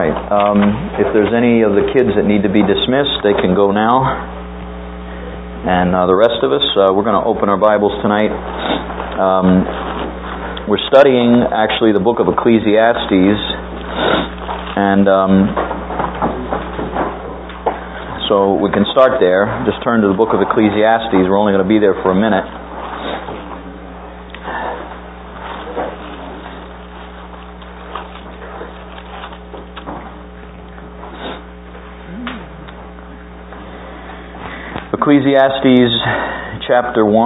right. If there's any of the kids that need to be dismissed, they can go now. And the rest of us, we're going to open our Bibles tonight. We're studying, actually, the book of Ecclesiastes. And so we can start there. Just turn to the book of Ecclesiastes. We're only going to be there for a minute. Ecclesiastes chapter 1,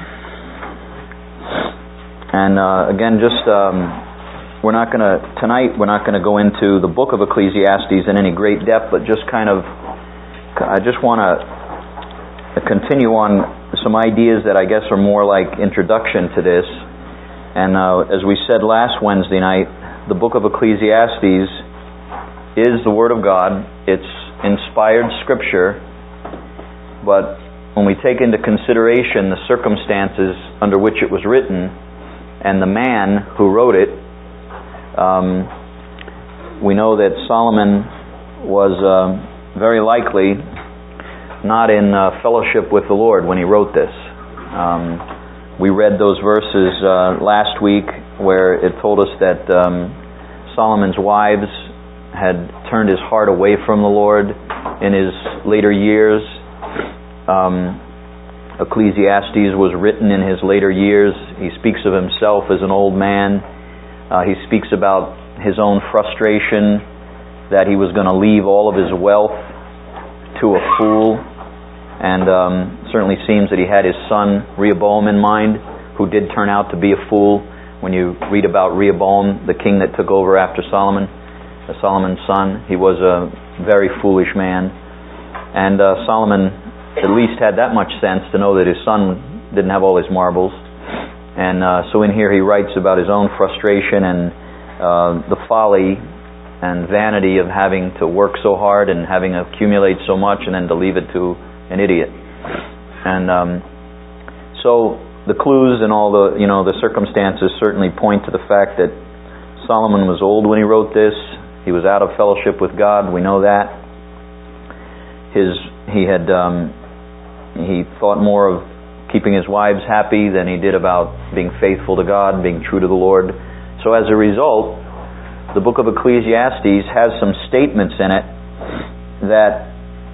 and again, we're not going to go into the book of Ecclesiastes in any great depth, but I just want to continue on some ideas that I guess are more like introduction to this. And as we said last Wednesday night, the book of Ecclesiastes is the Word of God. It's inspired Scripture. But when we take into consideration the circumstances under which it was written and the man who wrote it, we know that Solomon was very likely not in fellowship with the Lord when he wrote this. We read those verses last week where it told us that Solomon's wives had turned his heart away from the Lord in his later years. Ecclesiastes was written in his later years. He speaks of himself as an old man. He speaks about his own frustration that he was going to leave all of his wealth to a fool, and certainly seems that he had his son Rehoboam in mind, who did turn out to be a fool. When you read about Rehoboam, the king that took over after Solomon, Solomon's son, he was a very foolish man. And Solomon at least had that much sense to know that his son didn't have all his marbles. And so in here he writes about his own frustration and the folly and vanity of having to work so hard and having to accumulate so much and then to leave it to an idiot. And so the clues and all the circumstances certainly point to the fact that Solomon was old when he wrote this. He was out of fellowship with God. We know that. He thought more of keeping his wives happy than he did about being faithful to God, being true to the Lord. So as a result, the book of Ecclesiastes has some statements in it that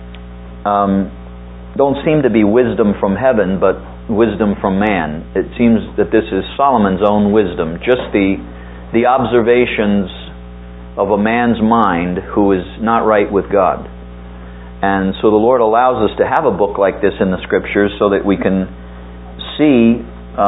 don't seem to be wisdom from heaven, but wisdom from man. It seems that this is Solomon's own wisdom, just the observations of a man's mind who is not right with God. And so the Lord allows us to have a book like this in the Scriptures so that we can see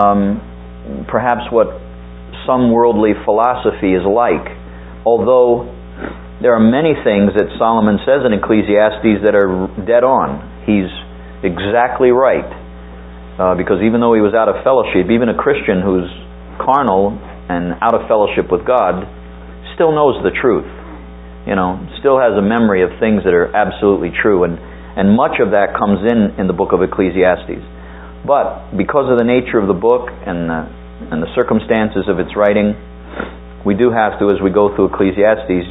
perhaps what some worldly philosophy is like. Although there are many things that Solomon says in Ecclesiastes that are dead on. He's exactly right. Because even though he was out of fellowship, even a Christian who's carnal and out of fellowship with God still knows the truth. Still has a memory of things that are absolutely true, and much of that comes in the book of Ecclesiastes. But because of the nature of the book and the circumstances of its writing, we do have to, as we go through Ecclesiastes,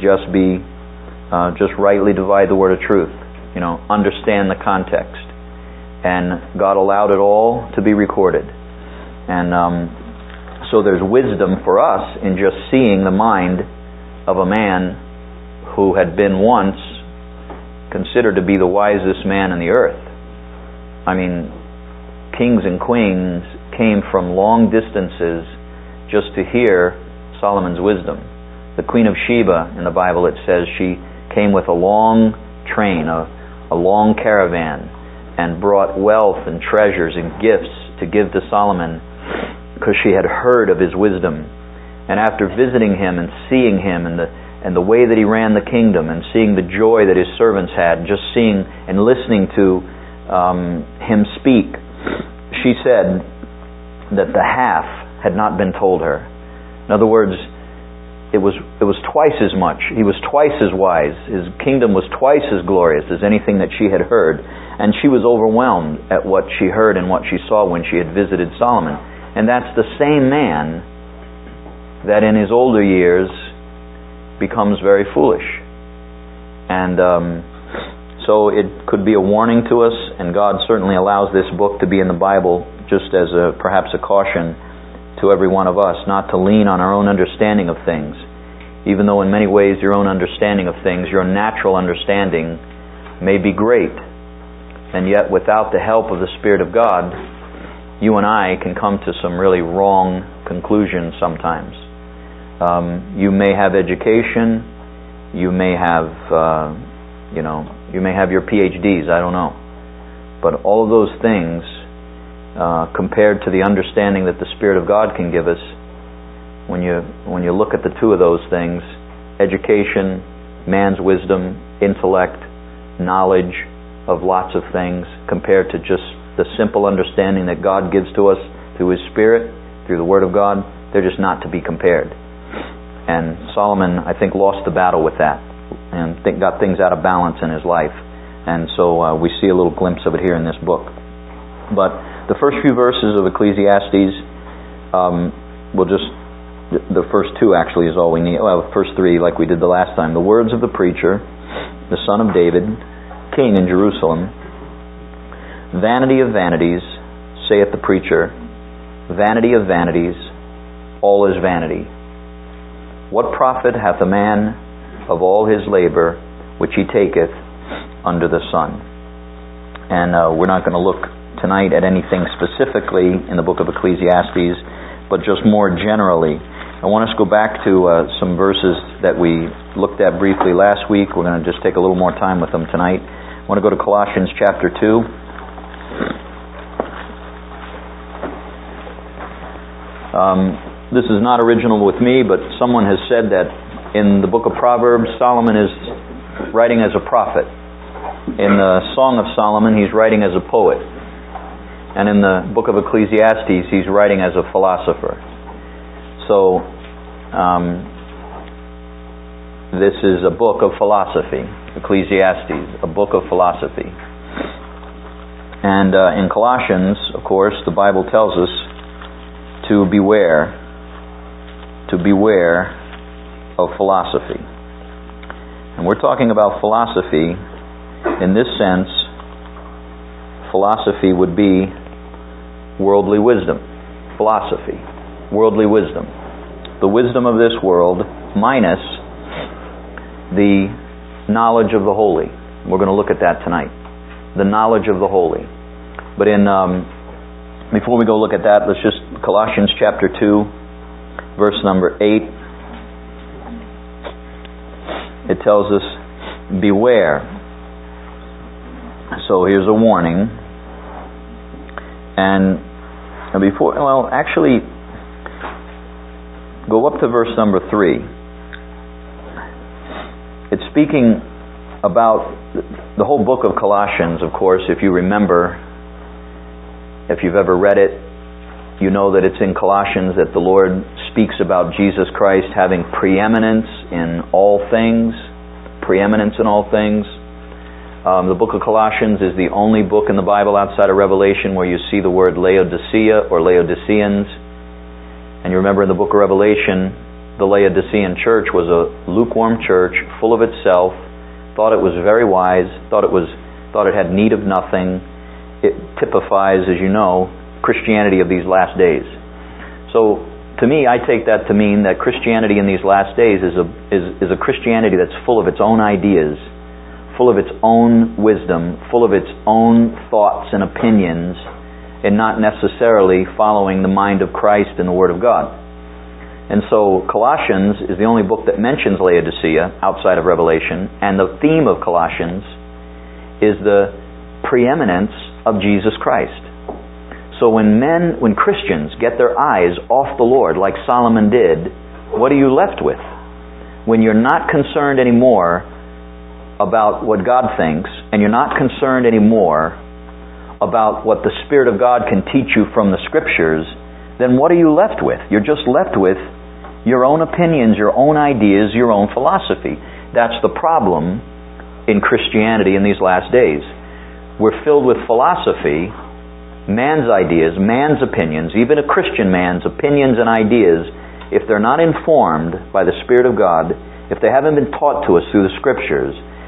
just rightly divide the word of truth. Understand the context, and God allowed it all to be recorded, and so there's wisdom for us in just seeing the mind of a man who had been once considered to be the wisest man on the earth. I mean, kings and queens came from long distances just to hear Solomon's wisdom. The Queen of Sheba, in the Bible it says, she came with a long train, a long caravan, and brought wealth and treasures and gifts to give to Solomon because she had heard of his wisdom. And after visiting him and seeing him and the way that he ran the kingdom and seeing the joy that his servants had, just seeing and listening to him speak, she said that the half had not been told her. In other words, it was twice as much. He was twice as wise. His kingdom was twice as glorious as anything that she had heard. And she was overwhelmed at what she heard and what she saw when she had visited Solomon. And that's the same man that in his older years becomes very foolish. And so it could be a warning to us, and God certainly allows this book to be in the Bible just as perhaps a caution to every one of us, not to lean on our own understanding of things. Even though in many ways your own understanding of things, your natural understanding may be great, and yet without the help of the Spirit of God, you and I can come to some really wrong conclusions sometimes. You may have education, you may have, you may have your PhDs, I don't know. But all of those things, compared to the understanding that the Spirit of God can give us, when you look at the two of those things, education, man's wisdom, intellect, knowledge of lots of things, compared to just the simple understanding that God gives to us through His Spirit, through the Word of God, they're just not to be compared. And Solomon, I think, lost the battle with that, and got things out of balance in his life. And so we see a little glimpse of it here in this book. But the first few verses of Ecclesiastes, the first two actually is all we need. Well, the first three, like we did the last time. The words of the preacher, the son of David, king in Jerusalem. Vanity of vanities, saith the preacher, vanity of vanities, all is vanity. What profit hath a man of all his labor which he taketh under the sun? And we're not going to look tonight at anything specifically in the book of Ecclesiastes, but just more generally. I want us to go back to some verses that we looked at briefly last week. We're going to just take a little more time with them tonight. I want to go to Colossians chapter 2. This is not original with me, but someone has said that in the book of Proverbs, Solomon is writing as a prophet. In the Song of Solomon, he's writing as a poet. And in the book of Ecclesiastes, he's writing as a philosopher. So, this is a book of philosophy, Ecclesiastes, a book of philosophy. And in Colossians, of course, the Bible tells us to beware of philosophy. And we're talking about philosophy in this sense. Philosophy would be worldly wisdom. Philosophy, worldly wisdom. The wisdom of this world minus the knowledge of the holy. We're going to look at that tonight. The knowledge of the holy. But before we go look at that, let's just, Colossians chapter 2, verse number 8. It tells us, beware. So here's a warning. And go up to verse number 3. It's speaking about the whole book of Colossians, of course. If you remember, if you've ever read it, you know that it's in Colossians that the Lord speaks about Jesus Christ having preeminence in all things. Preeminence in all things. The book of Colossians is the only book in the Bible outside of Revelation where you see the word Laodicea or Laodiceans. And you remember in the book of Revelation, the Laodicean church was a lukewarm church, full of itself, thought it was very wise, thought it had need of nothing. It typifies, as you know, Christianity of these last days. So, to me, I take that to mean that Christianity in these last days is a Christianity that's full of its own ideas, full of its own wisdom, full of its own thoughts and opinions, and not necessarily following the mind of Christ and the Word of God. And so Colossians is the only book that mentions Laodicea outside of Revelation, and the theme of Colossians is the preeminence of Jesus Christ. So when Christians get their eyes off the Lord like Solomon did, what are you left with? When you're not concerned anymore about what God thinks, and you're not concerned anymore about what the Spirit of God can teach you from the Scriptures, then what are you left with? You're just left with your own opinions, your own ideas, your own philosophy. That's the problem in Christianity in these last days. We're filled with philosophy, man's ideas, man's opinions, even a Christian man's opinions and ideas. If they're not informed by the Spirit of God, if they haven't been taught to us through the Scriptures,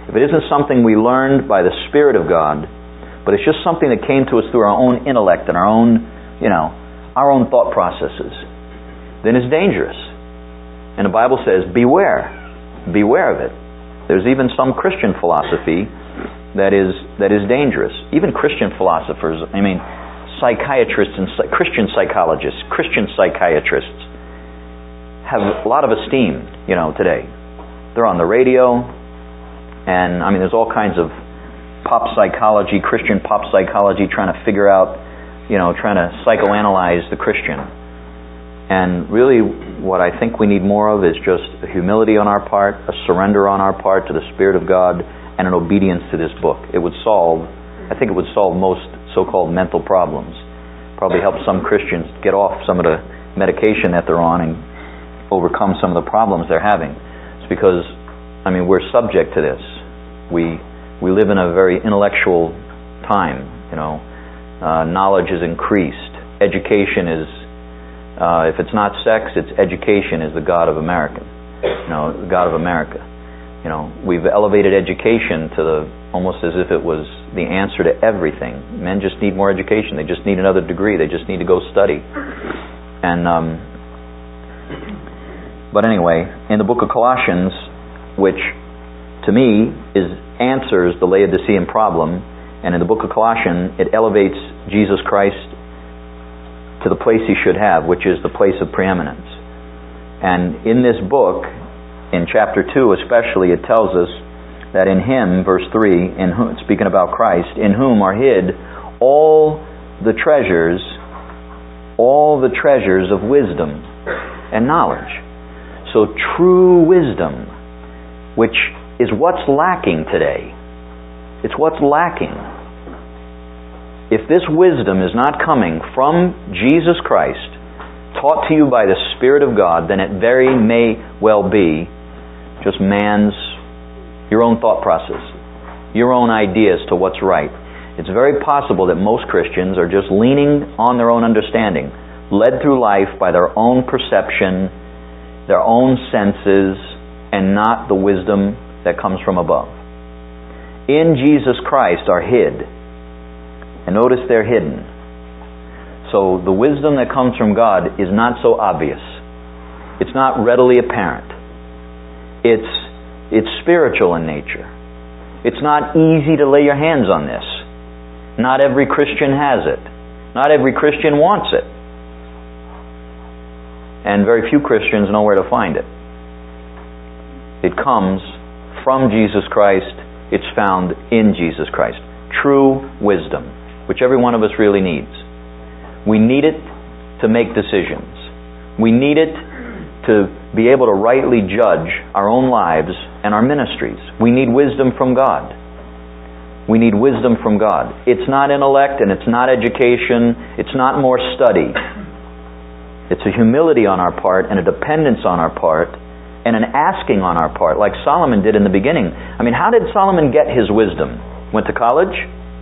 if it isn't something we learned by the Spirit of God, but it's just something that came to us through our own intellect and our own thought processes, then it's dangerous. And the Bible says, beware. Beware of it. There's even some Christian philosophy that is dangerous. Even Christian philosophers, psychiatrists and Christian psychologists, Christian psychiatrists have a lot of esteem, today. They're on the radio, and there's all kinds of pop psychology, Christian pop psychology, trying to figure out, trying to psychoanalyze the Christian. And really, what I think we need more of is just a humility on our part, a surrender on our part to the Spirit of God, and an obedience to this book. I think it would solve most so-called mental problems. Probably help some Christians get off some of the medication that they're on and overcome some of the problems they're having. It's because, we're subject to this. We live in a very intellectual time, knowledge is increased. Education is, if it's not sex, it's education is the God of America. The God of America. We've elevated education to almost as if it was the answer to everything. Men just need more education. They just need another degree. They just need to go study. And but anyway, in the book of Colossians, which to me answers the Laodicean problem, and in the book of Colossians, it elevates Jesus Christ to the place He should have, which is the place of preeminence. And in this book, in chapter 2 especially, it tells us that in Him, verse 3, speaking about Christ, in whom are hid all the treasures of wisdom and knowledge. So true wisdom, which is what's lacking today. It's what's lacking. If this wisdom is not coming from Jesus Christ, taught to you by the Spirit of God, then it very may well be just your own thought process, your own ideas to what's right. It's very possible that most Christians are just leaning on their own understanding, led through life by their own perception, their own senses, and not the wisdom that comes from above. In Jesus Christ are hid. And notice they're hidden. So the wisdom that comes from God is not so obvious. It's not readily apparent. It's spiritual in nature. It's not easy to lay your hands on this. Not every Christian has it. Not every Christian wants it. And very few Christians know where to find it. It comes from Jesus Christ. It's found in Jesus Christ. True wisdom, which every one of us really needs. We need it to make decisions. We need it to be able to rightly judge our own lives and our ministries. We need wisdom from God. We need wisdom from God. It's not intellect and it's not education. It's not more study. It's a humility on our part and a dependence on our part and an asking on our part, like Solomon did in the beginning. How did Solomon get his wisdom? Went to college?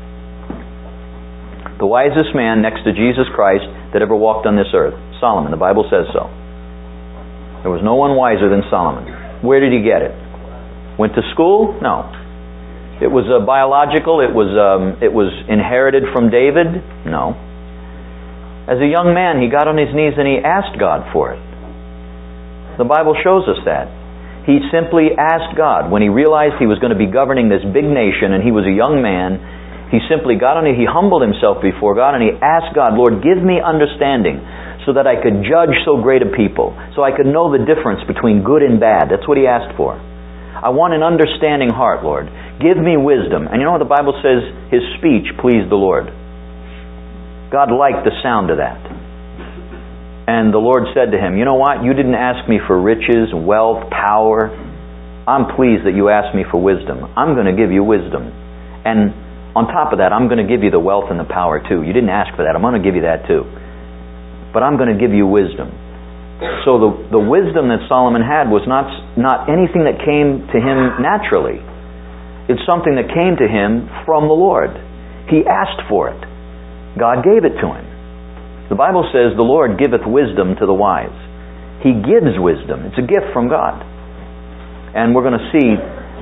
The wisest man next to Jesus Christ that ever walked on this earth. Solomon. The Bible says so. There was no one wiser than Solomon. Where did he get it? Went to school? No. It was biological? It was inherited from David? No. As a young man, he got on his knees and he asked God for it. The Bible shows us that. He simply asked God. When he realized he was going to be governing this big nation and he was a young man, he simply got on it. He humbled himself before God and he asked God, Lord, give me understanding so that I could judge so great a people, so I could know the difference between good and bad. That's what he asked for. I want an understanding heart, Lord. Give me wisdom. And you know what the Bible says? His speech pleased the Lord. God liked the sound of that. And the Lord said to him, you know what? You didn't ask me for riches, wealth, power. I'm pleased that you asked me for wisdom. I'm going to give you wisdom. And on top of that, I'm going to give you the wealth and the power too. You didn't ask for that. I'm going to give you that too. But I'm going to give you wisdom. So the wisdom that Solomon had was not anything that came to him naturally. It's something that came to him from the Lord. He asked for it. God gave it to him. The Bible says the Lord giveth wisdom to the wise. He gives wisdom. It's a gift from God. And we're going to see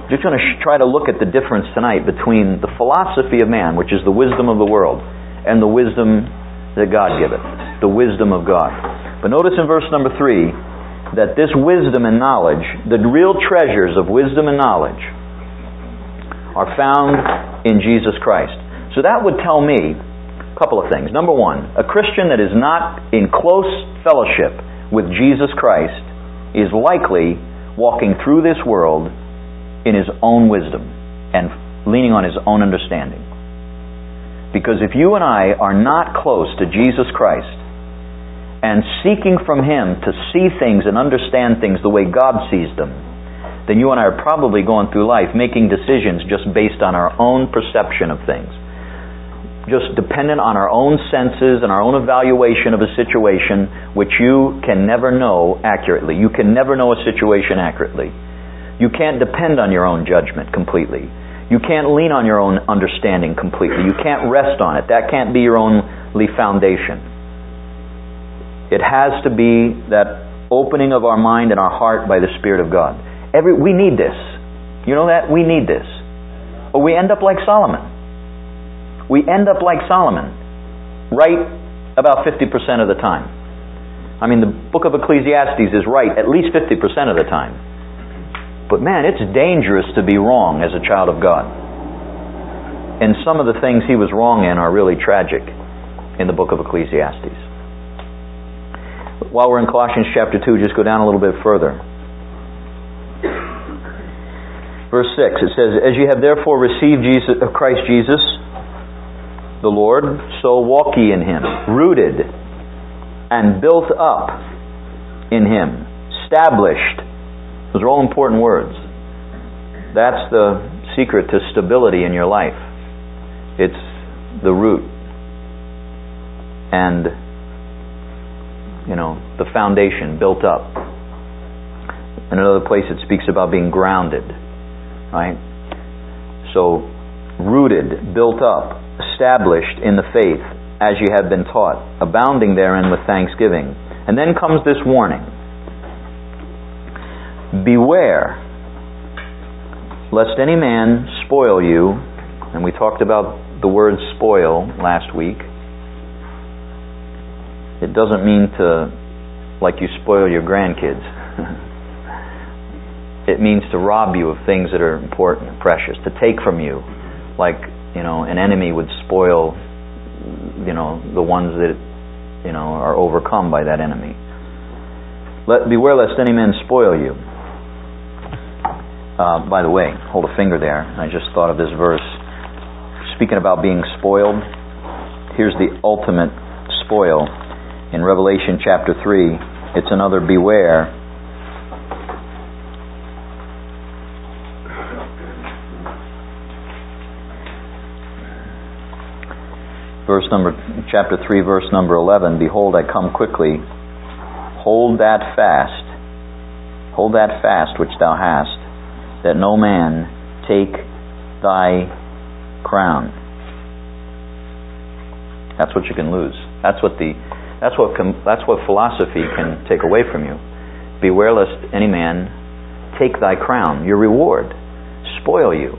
Just going to try to look at the difference tonight between the philosophy of man, which is the wisdom of the world, and the wisdom that God giveth, the wisdom of God. But notice in verse number 3 that this wisdom and knowledge, the real treasures of wisdom and knowledge, are found in Jesus Christ. So that would tell me a couple of things. Number one, a Christian that is not in close fellowship with Jesus Christ is likely walking through this world in his own wisdom and leaning on his own understanding. Because if you and I are not close to Jesus Christ and seeking from Him to see things and understand things the way God sees them, then you and I are probably going through life making decisions just based on our own perception of things. Just dependent on our own senses and our own evaluation of a situation, which you can never know accurately. You can never know a situation accurately. You can't depend on your own judgment completely. You can't lean on your own understanding completely. You can't rest on it. That can't be your only foundation. It has to be that opening of our mind and our heart by the Spirit of God. We need this. You know that? We need this. Or we end up like Solomon. We end up like Solomon, right about 50% of the time. I mean, the book of Ecclesiastes is right at least 50% of the time. But man, it's dangerous to be wrong as a child of God. And some of the things he was wrong in are really tragic in the book of Ecclesiastes. While we're in Colossians chapter 2, just go down a little bit further. Verse 6, it says, "As ye have therefore received Christ Jesus, the Lord, so walk ye in Him, rooted and built up in Him, established." Those are all important words. That's the secret to stability in your life. It's the root and, the foundation built up. In another place it speaks about being grounded, right? So, rooted, built up, established in the faith as you have been taught, abounding therein with thanksgiving. And then comes this warning. Beware, lest any man spoil you. And we talked about the word spoil last week. It doesn't mean like you spoil your grandkids. It means to rob you of things that are important and precious, to take from you, like an enemy would spoil the ones that are overcome by that enemy. Beware lest any man spoil you. By the way, hold a finger there. I just thought of this verse. Speaking about being spoiled, here's the ultimate spoil. In Revelation chapter 3, it's another beware. Chapter 3, verse number 11, "Behold, I come quickly. Hold that fast which thou hast, that no man take thy crown." That's what you can lose. That's what philosophy can take away from you. Beware lest any man take thy crown, your reward, spoil you.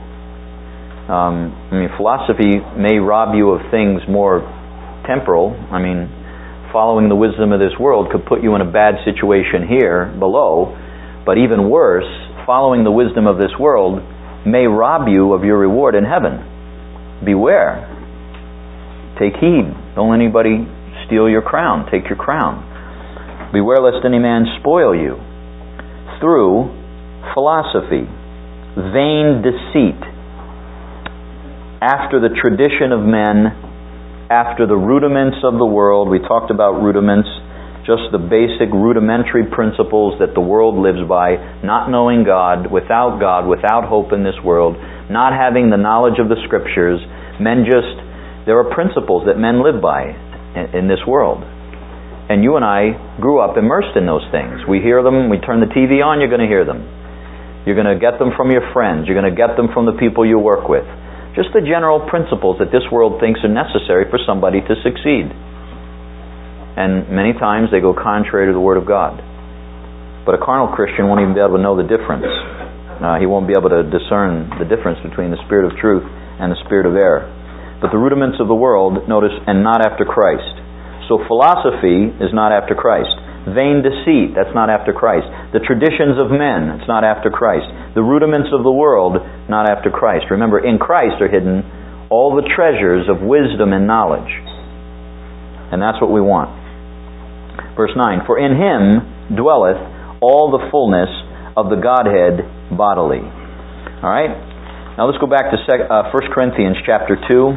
Philosophy may rob you of things more temporal. Following the wisdom of this world could put you in a bad situation here below, but even worse, following the wisdom of this world may rob you of your reward in heaven. Beware. Take heed. Don't let anybody steal your crown. Take your crown. Beware lest any man spoil you through philosophy, vain deceit, after the tradition of men, after the rudiments of the world. We talked about rudiments, just the basic rudimentary principles that the world lives by, not knowing God, without hope in this world, not having the knowledge of the Scriptures. There are principles that men live by in this world. And you and I grew up immersed in those things. We hear them, we turn the TV on, you're going to hear them. You're going to get them from your friends. You're going to get them from the people you work with. Just the general principles that this world thinks are necessary for somebody to succeed. And many times they go contrary to the Word of God. But a carnal Christian won't even be able to know the difference. he won't be able to discern the difference between the spirit of truth and the spirit of error. But the rudiments of the world, notice, and not after Christ. So philosophy is not after Christ. Vain deceit, that's not after Christ. The traditions of men, it's not after Christ. The rudiments of the world, not after Christ. Remember, in Christ are hidden all the treasures of wisdom and knowledge. And that's what we want. Verse 9, for in Him dwelleth all the fullness of the Godhead bodily. All right? Now let's go back to 1 Corinthians chapter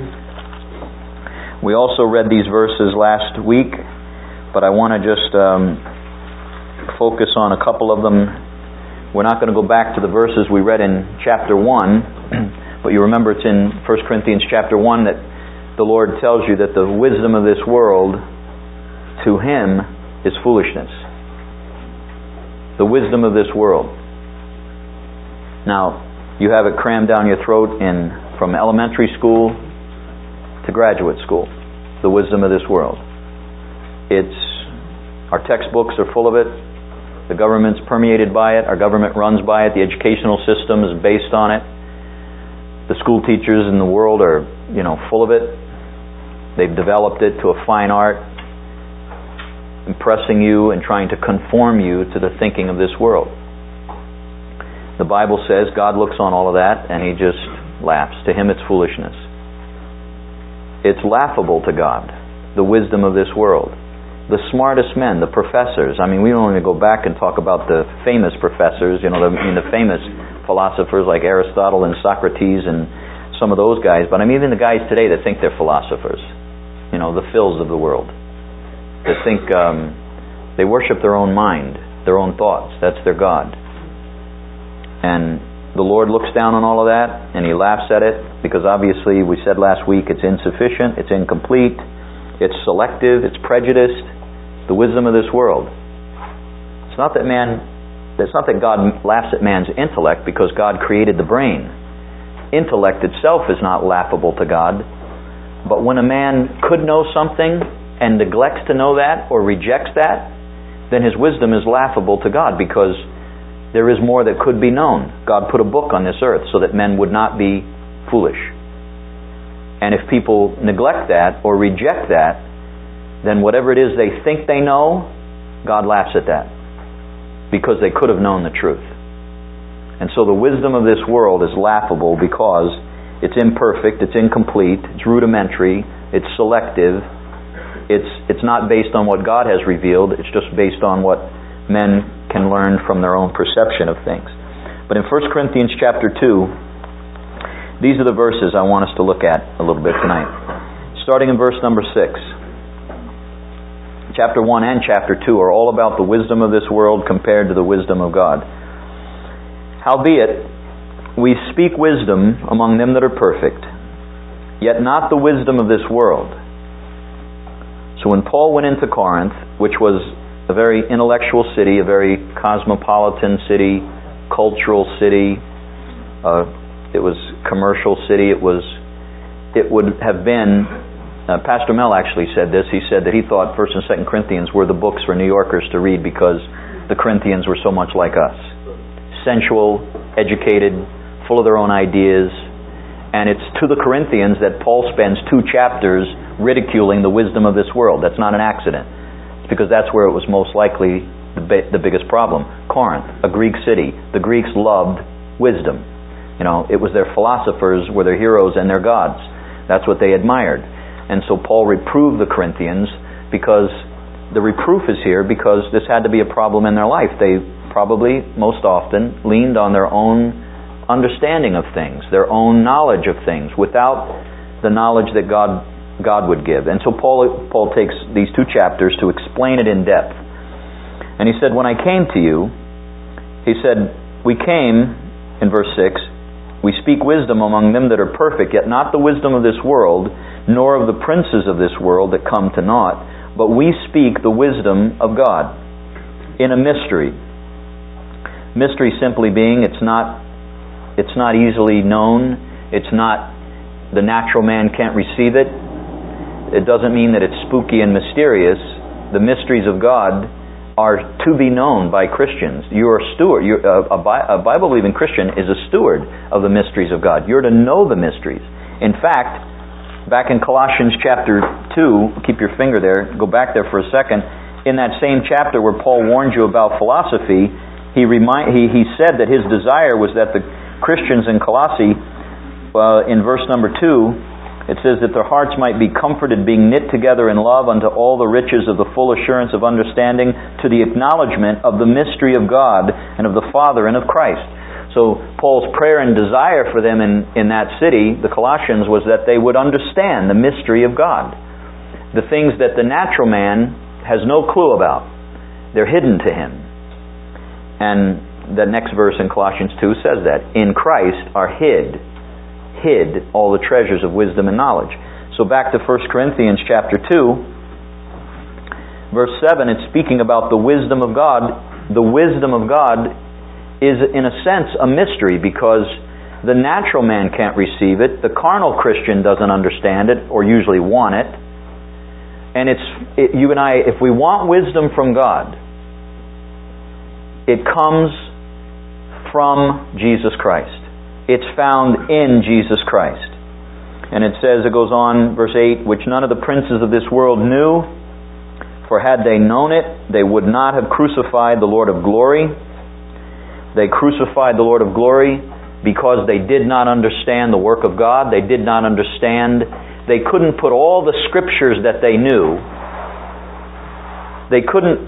2. We also read these verses last week, but I want to just focus on a couple of them. We're not going to go back to the verses we read in chapter 1, but you remember it's in 1 Corinthians chapter 1 that the Lord tells you that the wisdom of this world, to Him, is foolishness. The wisdom of this world. Now, you have it crammed down your throat from elementary school to graduate school. The wisdom of this world. Our textbooks are full of it. The government's permeated by it. Our government runs by it. The educational system is based on it. The school teachers in the world are, full of it. They've developed it to a fine art, impressing you and trying to conform you to the thinking of this world. The Bible says God looks on all of that and He just laughs. To Him it's foolishness. It's laughable to God, the wisdom of this world. The smartest men, the professors. I mean, we don't even go back and talk about the famous professors, the famous philosophers like Aristotle and Socrates and some of those guys. But I mean, even the guys today that think they're philosophers, the Phils of the world, that think they worship their own mind, their own thoughts. That's their God. And the Lord looks down on all of that and He laughs at it because obviously, we said last week, it's insufficient, it's incomplete, it's selective, it's prejudiced. The wisdom of this world. It's not that God laughs at man's intellect because God created the brain. Intellect itself is not laughable to God. But when a man could know something and neglects to know that or rejects that, then his wisdom is laughable to God because there is more that could be known. God put a book on this earth so that men would not be foolish. And if people neglect that or reject that, then whatever it is they think they know, God laughs at that because they could have known the truth. And so the wisdom of this world is laughable because it's imperfect, it's incomplete, it's rudimentary, it's selective, it's not based on what God has revealed, it's just based on what men can learn from their own perception of things. But in 1 Corinthians chapter 2, these are the verses I want us to look at a little bit tonight. Starting in verse number 6. Chapter 1 and chapter 2 are all about the wisdom of this world compared to the wisdom of God. Howbeit, we speak wisdom among them that are perfect, yet not the wisdom of this world. So when Paul went into Corinth, which was a very intellectual city, a very cosmopolitan city, cultural city, it was commercial city, it would have been... Pastor Mel actually said this. He said that he thought 1st and 2nd Corinthians were the books for New Yorkers to read because the Corinthians were so much like us. Sensual, educated, full of their own ideas. And it's to the Corinthians that Paul spends 2 chapters ridiculing the wisdom of this world. That's not an accident. It's because that's where it was most likely the biggest problem. Corinth, a Greek city. The Greeks loved wisdom. It was their philosophers were their heroes and their gods. That's what they admired. And so Paul reproved the Corinthians because the reproof is here because this had to be a problem in their life. They probably, most often, leaned on their own understanding of things, their own knowledge of things, without the knowledge that God would give. And so Paul takes these 2 chapters to explain it in depth. And he said, when I came to you, he said, we came, in verse 6, we speak wisdom among them that are perfect, yet not the wisdom of this world, nor of the princes of this world that come to naught, but we speak the wisdom of God in a mystery. Mystery simply being it's not easily known. It's not, the natural man can't receive it. It doesn't mean that it's spooky and mysterious. The mysteries of God are to be known by Christians. You're a steward. A Bible-believing Christian is a steward of the mysteries of God. You're to know the mysteries. In fact, back in Colossians chapter 2, keep your finger there, go back there for a second. In that same chapter where Paul warned you about philosophy, he said that his desire was that the Christians in Colossae, in verse number 2, it says that their hearts might be comforted, being knit together in love unto all the riches of the full assurance of understanding, to the acknowledgement of the mystery of God and of the Father and of Christ. So Paul's prayer and desire for them in that city, the Colossians, was that they would understand the mystery of God. The things that the natural man has no clue about. They're hidden to him. And the next verse in Colossians 2 says that. In Christ are hid all the treasures of wisdom and knowledge. So back to 1 Corinthians chapter 2, verse 7, it's speaking about the wisdom of God. The wisdom of God is, in a sense, a mystery, because the natural man can't receive it. The carnal Christian doesn't understand it or usually want it. And you and I, if we want wisdom from God, it comes from Jesus Christ. It's found in Jesus Christ. And it says, it goes on, verse 8, which none of the princes of this world knew, for had they known it, they would not have crucified the Lord of glory. They crucified the Lord of glory because they did not understand the work of God. They did not understand. They couldn't put all the scriptures that they knew. They couldn't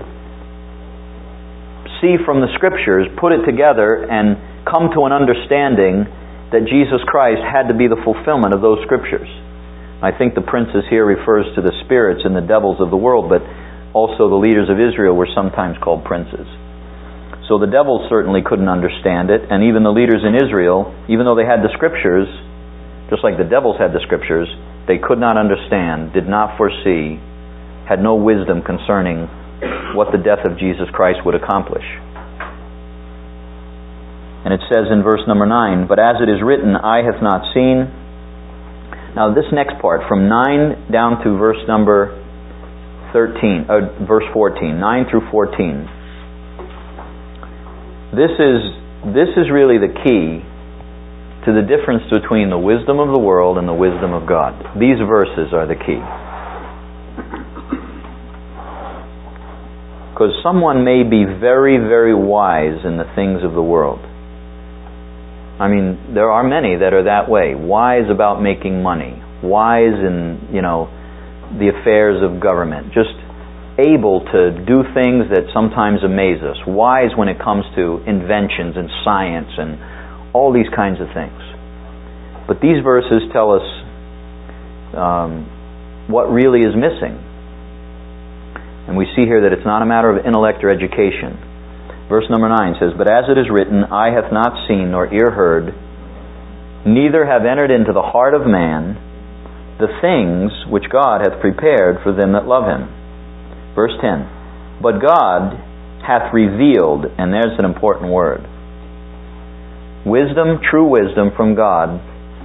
see from the scriptures, put it together, and come to an understanding that Jesus Christ had to be the fulfillment of those scriptures. I think the princes here refers to the spirits and the devils of the world, but also the leaders of Israel were sometimes called princes. So the devils certainly couldn't understand it, and even the leaders in Israel, even though they had the scriptures, just like the devils had the scriptures, they could not understand, did not foresee, had no wisdom concerning what the death of Jesus Christ would accomplish. And it says in verse number 9, but as it is written, eye hath not seen. Now this next part, from 9 down to verse number 13, verse 14, 9 through 14. This is really the key to the difference between the wisdom of the world and the wisdom of God. These verses are the key. Because someone may be very, very wise in the things of the world. I mean, there are many that are that way. Wise about making money. Wise in, the affairs of government. Just able to do things that sometimes amaze us. Wise when it comes to inventions and science and all these kinds of things. But these verses tell us what really is missing. And we see here that it's not a matter of intellect or education. Verse number 9 says, but as it is written, eye hath not seen nor ear heard, neither have entered into the heart of man the things which God hath prepared for them that love Him. Verse 10, but God hath revealed, and there's an important word. Wisdom, true wisdom from God,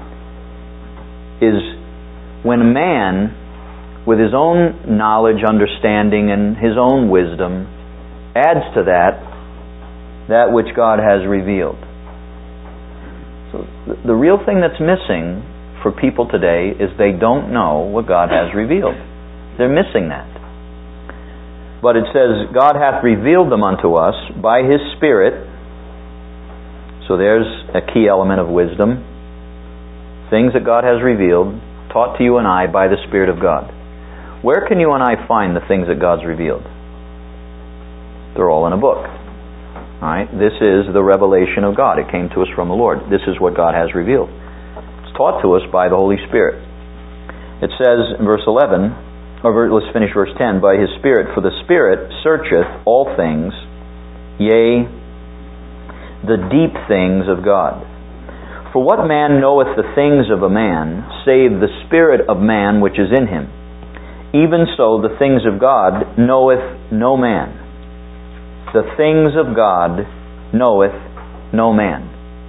is when a man, with his own knowledge, understanding, and his own wisdom, adds to that which God has revealed. So the real thing that's missing for people today is they don't know what God has revealed. They're missing that. But it says, God hath revealed them unto us by His Spirit. So there's a key element of wisdom. Things that God has revealed, taught to you and I by the Spirit of God. Where can you and I find the things that God's revealed? They're all in a book. Alright? This is the revelation of God. It came to us from the Lord. This is what God has revealed. It's taught to us by the Holy Spirit. It says in verse 11, let's finish verse 10, by His Spirit, for the Spirit searcheth all things, yea, the deep things of God. For what man knoweth the things of a man, save the spirit of man which is in him? Even so the things of God knoweth no man. The things of God knoweth no man.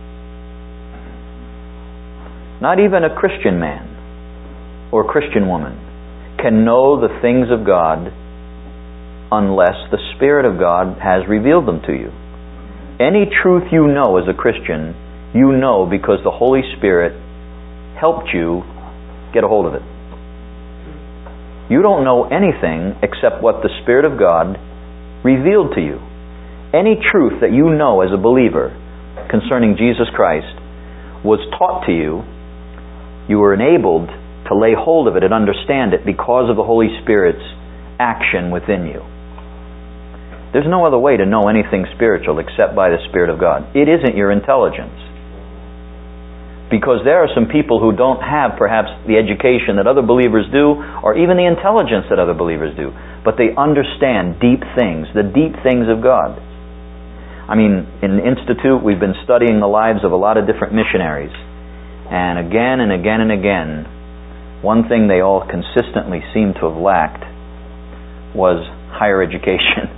Not even a Christian man or Christian woman can know the things of God unless the Spirit of God has revealed them to you. Any truth you know as a Christian, you know because the Holy Spirit helped you get a hold of it. You don't know anything except what the Spirit of God revealed to you. Any truth that you know as a believer concerning Jesus Christ was taught to you, you were enabled to lay hold of it and understand it because of the Holy Spirit's action within you. There's no other way to know anything spiritual except by the Spirit of God. It isn't your intelligence. Because there are some people who don't have perhaps the education that other believers do, or even the intelligence that other believers do, but they understand deep things, the deep things of God. I mean, in the Institute, we've been studying the lives of a lot of different missionaries. And again and again and again, one thing they all consistently seem to have lacked was higher education.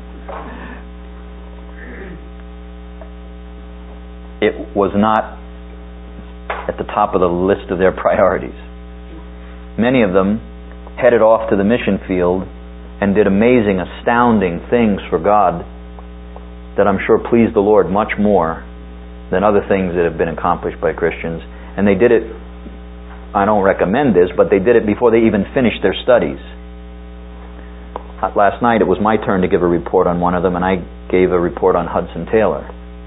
It was not at the top of the list of their priorities. Many of them headed off to the mission field and did amazing, astounding things for God that I'm sure pleased the Lord much more than other things that have been accomplished by Christians. And they did it, I don't recommend this, but they did it before they even finished their studies. Last night it was my turn to give a report on one of them, and I gave a report on Hudson Taylor.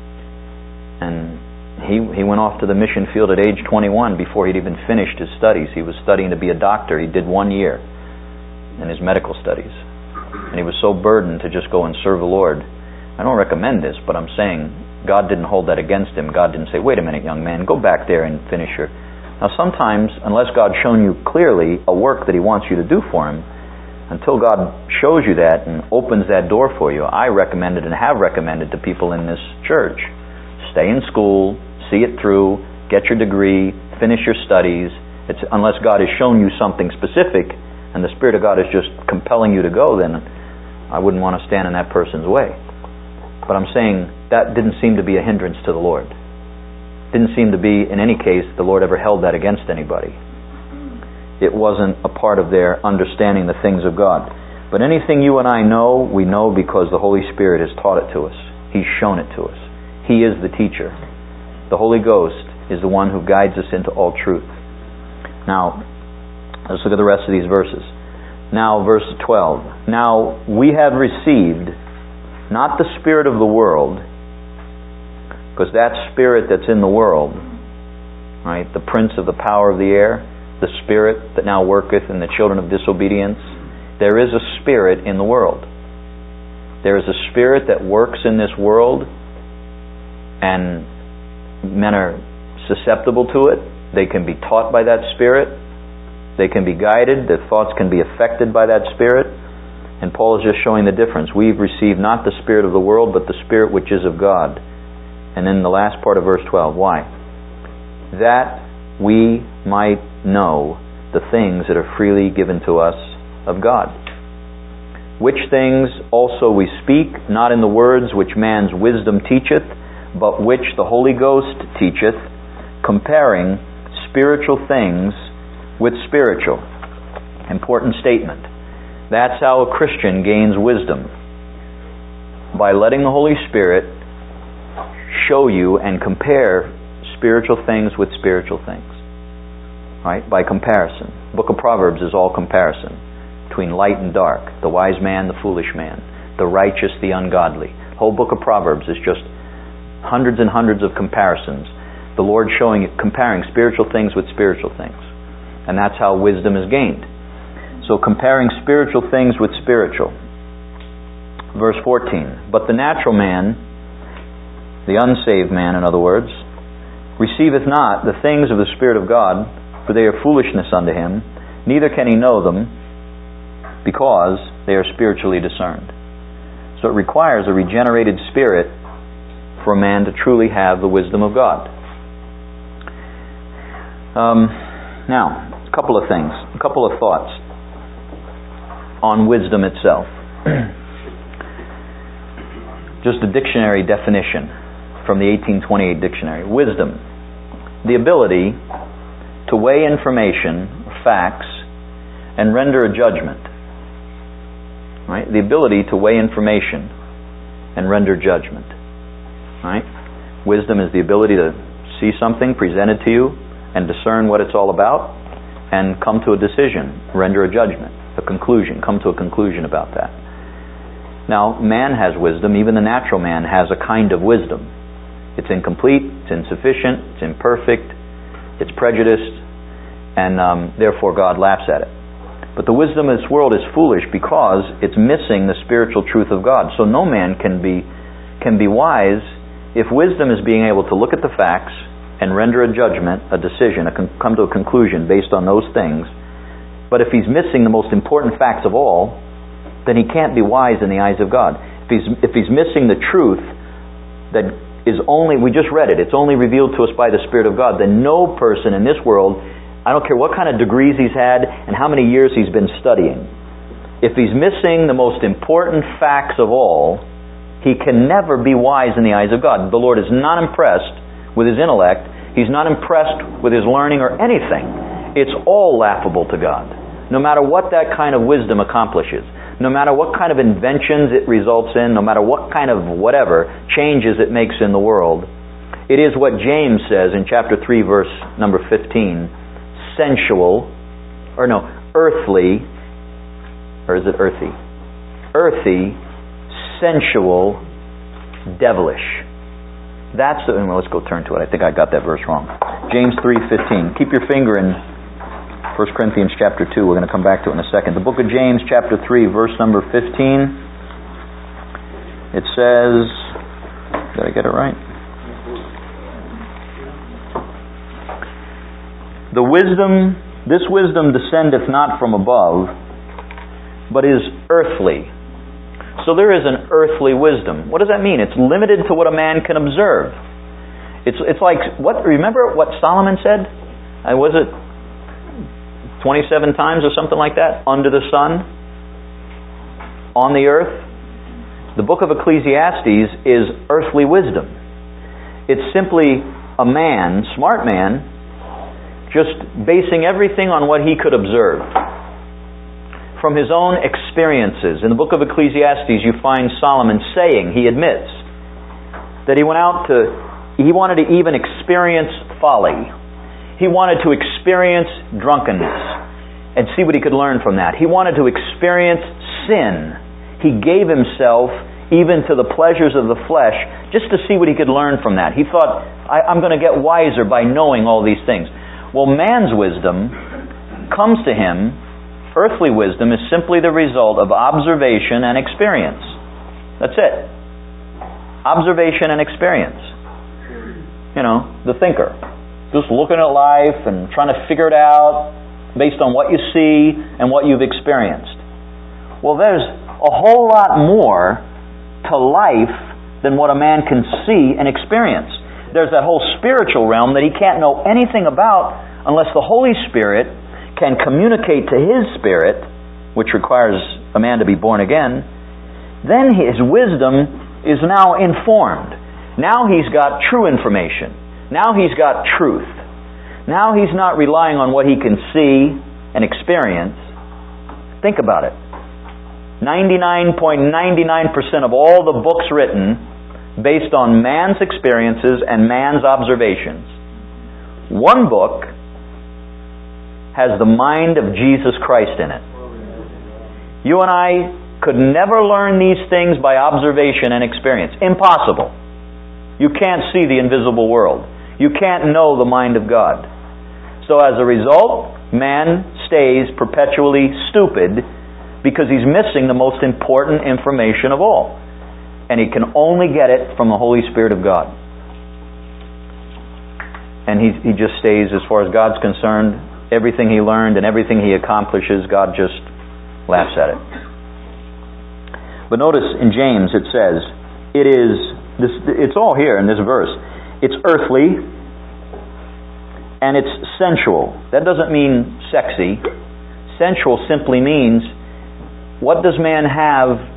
And he went off to the mission field at age 21 before he'd even finished his studies. He was studying to be a doctor. He did 1 year in his medical studies. And he was so burdened to just go and serve the Lord. I don't recommend this, but I'm saying God didn't hold that against him. God didn't say, wait a minute, young man, go back there and finish your... Now sometimes, unless God's shown you clearly a work that He wants you to do for Him, until God shows you that and opens that door for you, I recommended and have recommended to people in this church, stay in school, see it through, get your degree, finish your studies. It's unless God has shown you something specific and the Spirit of God is just compelling you to go, then I wouldn't want to stand in that person's way. But I'm saying that didn't seem to be a hindrance to the Lord. Didn't seem to be, in any case, the Lord ever held that against anybody. It wasn't a part of their understanding the things of God. But anything you and I know, we know because the Holy Spirit has taught it to us. He's shown it to us. He is the teacher. The Holy Ghost is the one who guides us into all truth. Now, let's look at the rest of these verses. Now, verse 12. Now, we have received not the spirit of the world, because that spirit that's in the world, right, the prince of the power of the air, the spirit that now worketh in the children of disobedience, there is a spirit in the world. There is a spirit that works in this world, and men are susceptible to it. They can be taught by that spirit. They can be guided. Their thoughts can be affected by that spirit. And Paul is just showing the difference. We've received not the spirit of the world, but the Spirit which is of God. And then the last part of verse 12. Why? That we might know the things that are freely given to us of God. Which things also we speak, not in the words which man's wisdom teacheth, but which the Holy Ghost teacheth, comparing spiritual things with spiritual. Important statement. That's how a Christian gains wisdom. By letting the Holy Spirit show you and compare spiritual things with spiritual things. Right? By comparison. The book of Proverbs is all comparison. Between light and dark. The wise man, the foolish man. The righteous, the ungodly. The whole book of Proverbs is just hundreds and hundreds of comparisons. The Lord comparing spiritual things with spiritual things. And that's how wisdom is gained. So comparing spiritual things with spiritual. Verse 14. But the natural man, the unsaved man in other words, receiveth not the things of the Spirit of God, for they are foolishness unto him, neither can he know them, because they are spiritually discerned. So it requires a regenerated spirit for a man to truly have the wisdom of God. Now, a couple of things, a couple of thoughts on wisdom itself. Just a dictionary definition from the 1828 dictionary. Wisdom, the ability to weigh information, facts, and render a judgment. Right? The ability to weigh information and render judgment. Right? Wisdom is the ability to see something presented to you and discern what it's all about and come to a decision, render a judgment, a conclusion, come to a conclusion about that. Now, man has wisdom. Even the natural man has a kind of wisdom. It's incomplete, it's insufficient, it's imperfect, it's prejudiced, and therefore God laughs at it. But the wisdom of this world is foolish because it's missing the spiritual truth of God. So no man can be wise if wisdom is being able to look at the facts and render a judgment, a decision, come to a conclusion based on those things. But if he's missing the most important facts of all, then he can't be wise in the eyes of God. If he's missing the truth that is only, we just read it, it's only revealed to us by the Spirit of God, then no person in this world, I don't care what kind of degrees he's had and how many years he's been studying, if he's missing the most important facts of all, he can never be wise in the eyes of God. The Lord is not impressed with his intellect. He's not impressed with his learning or anything. It's all laughable to God, no matter what that kind of wisdom accomplishes, no matter what kind of inventions it results in, no matter what kind of whatever changes it makes in the world. It is what James says in chapter 3, verse number 15, earthly, or is it earthy? Earthy, sensual, devilish. That's the, well, let's go turn to it. I think I got that verse wrong. James 3:15. Keep your finger in 1 Corinthians chapter 2. We're going to come back to it in a second. The book of James chapter 3, verse number 15. It says, did I get it right? This wisdom descendeth not from above, but is earthly. So there is an earthly wisdom. What does that mean? It's limited to what a man can observe. It's like, remember what Solomon said? Was it 27 times or something like that? Under the sun? On the earth? The book of Ecclesiastes is earthly wisdom. It's simply a man, smart man, just basing everything on what he could observe from his own experiences. In the book of Ecclesiastes, you find Solomon saying, he admits, that he wanted to even experience folly. He wanted to experience drunkenness and see what he could learn from that. He wanted to experience sin. He gave himself even to the pleasures of the flesh just to see what he could learn from that. He thought, I'm going to get wiser by knowing all these things. Well, man's wisdom comes to him, earthly wisdom is simply the result of observation and experience. That's it. Observation and experience. The thinker. Just looking at life and trying to figure it out based on what you see and what you've experienced. Well, there's a whole lot more to life than what a man can see and experience. There's that whole spiritual realm that he can't know anything about unless the Holy Spirit can communicate to his spirit, which requires a man to be born again. Then his wisdom is now informed. Now he's got true information. Now he's got truth. Now he's not relying on what he can see and experience. Think about it. 99.99% of all the books written based on man's experiences and man's observations. One book has the mind of Jesus Christ in it. You and I could never learn these things by observation and experience. Impossible. You can't see the invisible world. You can't know the mind of God. So as a result, man stays perpetually stupid because he's missing the most important information of all. And he can only get it from the Holy Spirit of God. And he just stays, as far as God's concerned, everything he learned and everything he accomplishes, God just laughs at it. But notice in James it says, it's all here in this verse. It's earthly and it's sensual. That doesn't mean sexy. Sensual simply means, what does man have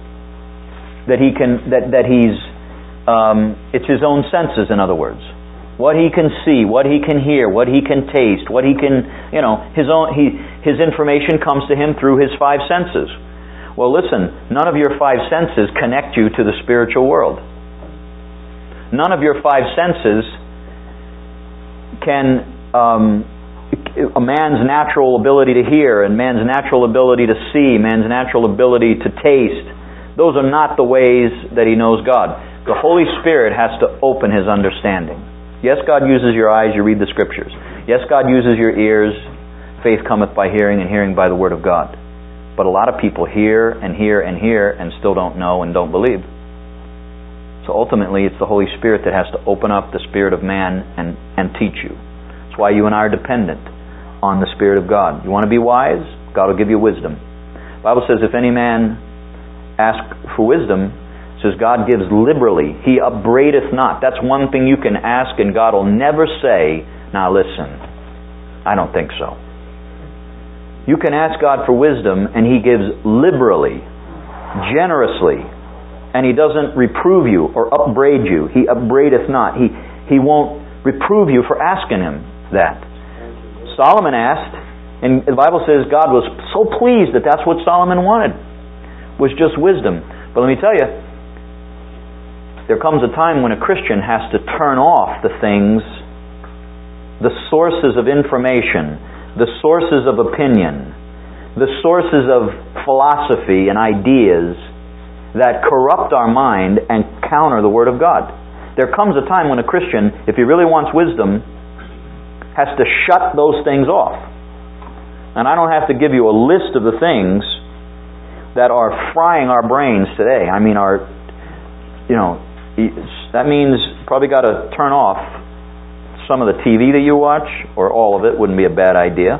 it's his own senses, in other words. What he can see, what he can hear, what he can taste, what he can, his information comes to him through his five senses. Well, listen, none of your five senses connect you to the spiritual world. None of your five senses can, a man's natural ability to hear and man's natural ability to see, man's natural ability to taste, those are not the ways that he knows God. The Holy Spirit has to open his understanding. Yes, God uses your eyes, you read the Scriptures. Yes, God uses your ears. Faith cometh by hearing, and hearing by the Word of God. But a lot of people hear and hear and hear and still don't know and don't believe. So ultimately, it's the Holy Spirit that has to open up the spirit of man and teach you. That's why you and I are dependent on the Spirit of God. You want to be wise? God will give you wisdom. The Bible says, if any man ask for wisdom, it says God gives liberally. He upbraideth not. That's one thing you can ask, and God will never say, now listen, I don't think so. You can ask God for wisdom, and He gives liberally, generously, and He doesn't reprove you or upbraid you. He upbraideth not. He won't reprove you for asking Him that. Solomon asked, and the Bible says God was so pleased that that's what Solomon wanted, was just wisdom. But let me tell you, there comes a time when a Christian has to turn off the things, the sources of information, the sources of opinion, the sources of philosophy and ideas that corrupt our mind and counter the Word of God. There comes a time when a Christian, if he really wants wisdom, has to shut those things off. And I don't have to give you a list of the things that are frying our brains today. I mean, that means probably got to turn off some of the TV that you watch, or all of it wouldn't be a bad idea.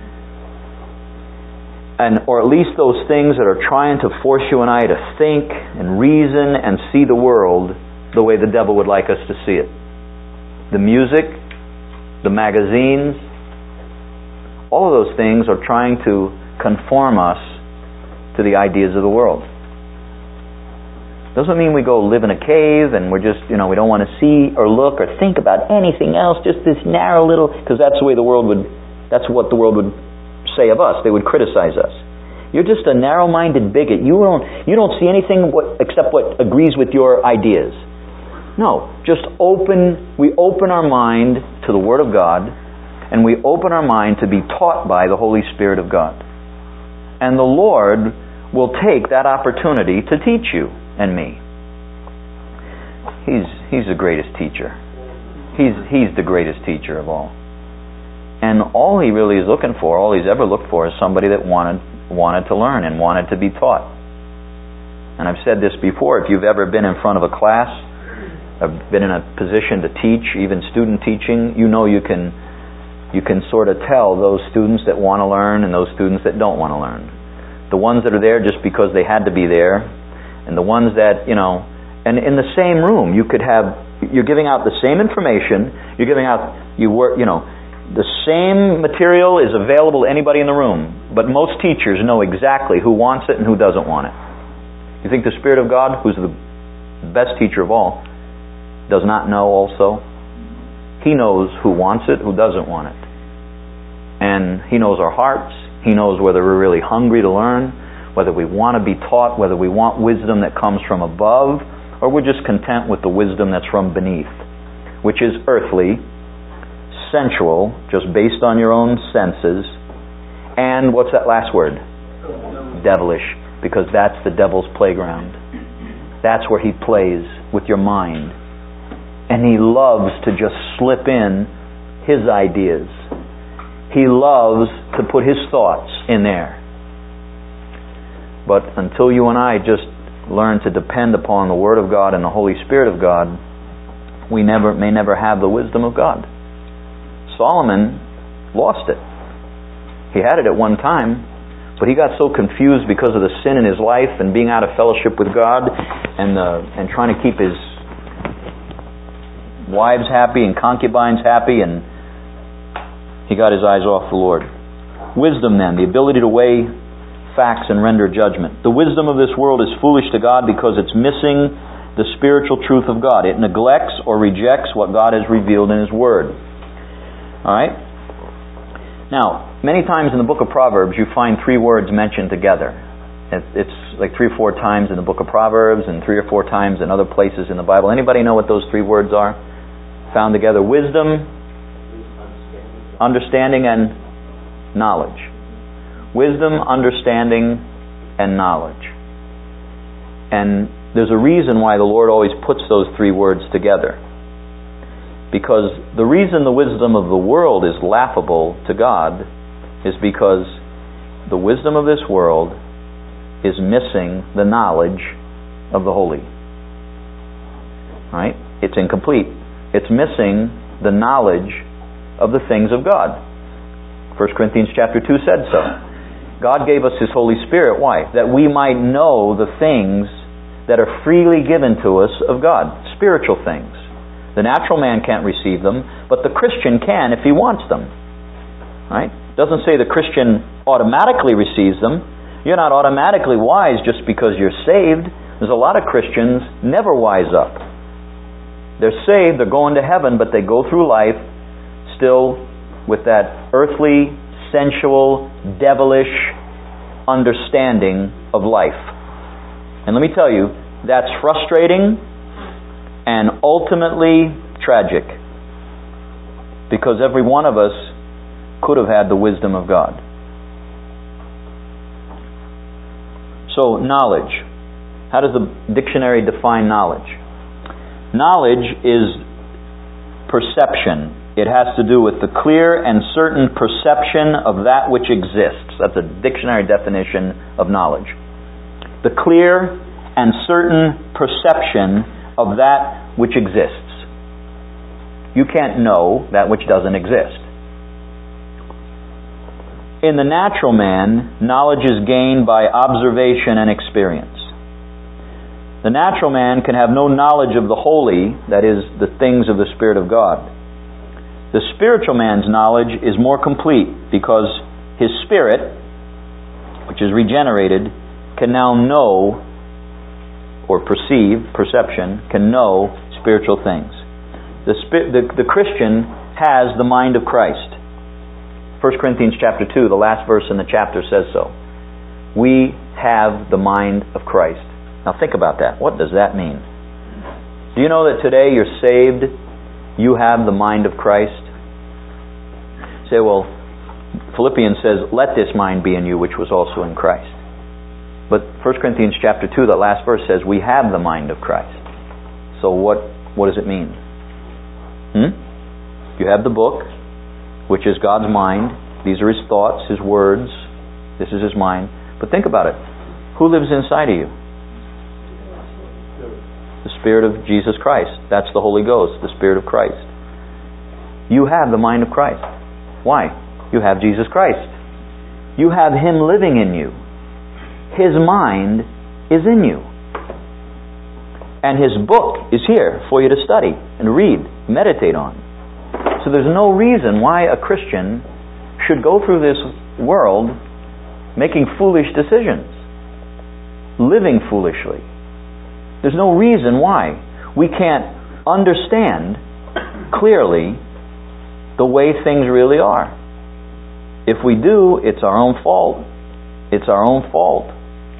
Or at least those things that are trying to force you and I to think and reason and see the world the way the devil would like us to see it. The music, the magazines, all of those things are trying to conform us to the ideas of the world. Doesn't mean we go live in a cave and we're just, we don't want to see or look or think about anything else, just this narrow little, because that's what the world would say of us. They would criticize us. You're just a narrow-minded bigot. You don't see anything except what agrees with your ideas. No, we open our mind to the Word of God, and we open our mind to be taught by the Holy Spirit of God. And the Lord will take that opportunity to teach you and me. He's the greatest teacher. He's the greatest teacher of all. And all He really is looking for, all He's ever looked for, is somebody that wanted to learn and wanted to be taught. And I've said this before, if you've ever been in front of a class, I've been in a position to teach, even student teaching, you can sort of tell those students that want to learn and those students that don't want to learn. The ones that are there just because they had to be there, and the ones that, and in the same room, you're giving out the same information, the same material is available to anybody in the room, but most teachers know exactly who wants it and who doesn't want it. You think the Spirit of God, who's the best teacher of all, does not know also? He knows who wants it, who doesn't want it. And He knows our hearts. He knows whether we're really hungry to learn, whether we want to be taught, whether we want wisdom that comes from above, or we're just content with the wisdom that's from beneath, which is earthly, sensual, just based on your own senses, and what's that last word? Devilish, because that's the devil's playground. That's where he plays with your mind. And he loves to just slip in his ideas. He loves to put his thoughts in there. But until you and I just learn to depend upon the Word of God and the Holy Spirit of God, we may never have the wisdom of God. Solomon lost it. He had it at one time, but he got so confused because of the sin in his life and being out of fellowship with God and trying to keep his wives happy and concubines happy, and he got his eyes off the Lord. Wisdom, then, the ability to weigh facts and render judgment. The wisdom of this world is foolish to God because it's missing the spiritual truth of God. It neglects or rejects what God has revealed in His Word. Alright? Now, many times in the book of Proverbs you find three words mentioned together. It's like 3 or 4 times in the book of Proverbs and 3 or 4 times in other places in the Bible. Anybody know what those 3 words are? Found together: wisdom, understanding, and knowledge. Wisdom, understanding, and knowledge. And there's a reason why the Lord always puts those 3 words together. Because the reason the wisdom of the world is laughable to God is because the wisdom of this world is missing the knowledge of the holy. Right? It's incomplete. It's missing the knowledge of the things of God. 1 Corinthians chapter 2 said so. God gave us His Holy Spirit. Why? That we might know the things that are freely given to us of God. Spiritual things. The natural man can't receive them, but the Christian can if he wants them. Right? It doesn't say the Christian automatically receives them. You're not automatically wise just because you're saved. There's a lot of Christians never wise up. They're saved, they're going to heaven, but they go through life still with that earthly, sensual, devilish understanding of life. And let me tell you, that's frustrating and ultimately tragic. Because every one of us could have had the wisdom of God. So, knowledge. How does the dictionary define knowledge? Knowledge is perception. It has to do with the clear and certain perception of that which exists. That's a dictionary definition of knowledge. The clear and certain perception of that which exists. You can't know that which doesn't exist. In the natural man, knowledge is gained by observation and experience. The natural man can have no knowledge of the holy, that is, the things of the Spirit of God. The spiritual man's knowledge is more complete because his spirit, which is regenerated, can now know or perception, can know spiritual things. The Christian has the mind of Christ. 1 Corinthians chapter 2, the last verse in the chapter says so. We have the mind of Christ. Now think about that. What does that mean? Do you know that today you're saved, you have the mind of Christ? You say, well, Philippians says, let this mind be in you which was also in Christ. But 1 Corinthians chapter 2, that last verse says, we have the mind of Christ. So what does it mean? You have the book, which is God's mind. These are His thoughts, His words. This is His mind. But think about it. Who lives inside of you? The Spirit of Jesus Christ. That's the Holy Ghost, the Spirit of Christ. You have the mind of Christ. Why? You have Jesus Christ. You have Him living in you. His mind is in you. And His book is here for you to study and read, meditate on. So there's no reason why a Christian should go through this world making foolish decisions, living foolishly. There's no reason why we can't understand clearly the way things really are. If we do, it's our own fault. It's our own fault.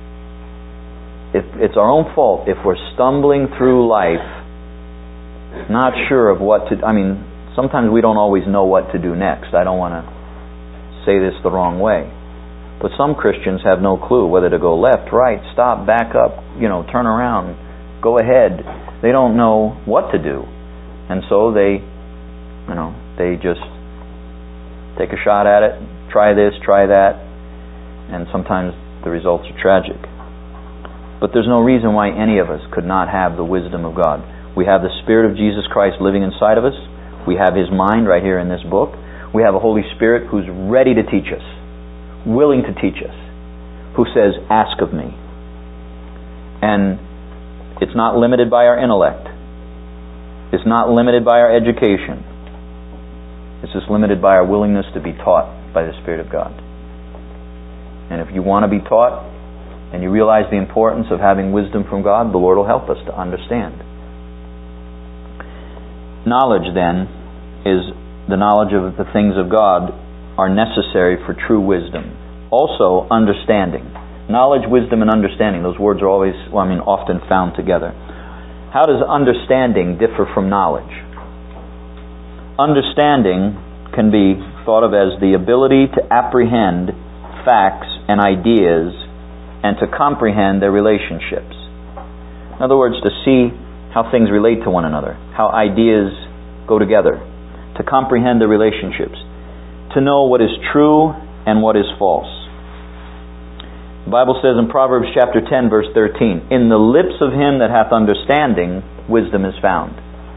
It's our own fault if we're stumbling through life not sure of what to... sometimes we don't always know what to do next. I don't want to say this the wrong way. But some Christians have no clue whether to go left, right, stop, back up, turn around, go ahead. They don't know what to do. And so they just take a shot at it, try this, try that, and sometimes the results are tragic. But there's no reason why any of us could not have the wisdom of God. We have the Spirit of Jesus Christ living inside of us. We have His mind right here in this book. We have a Holy Spirit who's ready to teach us, willing to teach us, who says, ask of me. And it's not limited by our intellect. It's not limited by our education. It's just limited by our willingness to be taught by the Spirit of God. And if you want to be taught, and you realize the importance of having wisdom from God, the Lord will help us to understand. Knowledge, then, is the knowledge of the things of God are necessary for true wisdom. Also, understanding. Knowledge, wisdom, and understanding. Those words are always, often found together. How does understanding differ from knowledge? Understanding can be thought of as the ability to apprehend facts and ideas and to comprehend their relationships. In other words, to see how things relate to one another, how ideas go together, to comprehend the relationships, to know what is true and what is false. The Bible says in Proverbs chapter 10, verse 13, "In the lips of him that hath understanding, wisdom is found."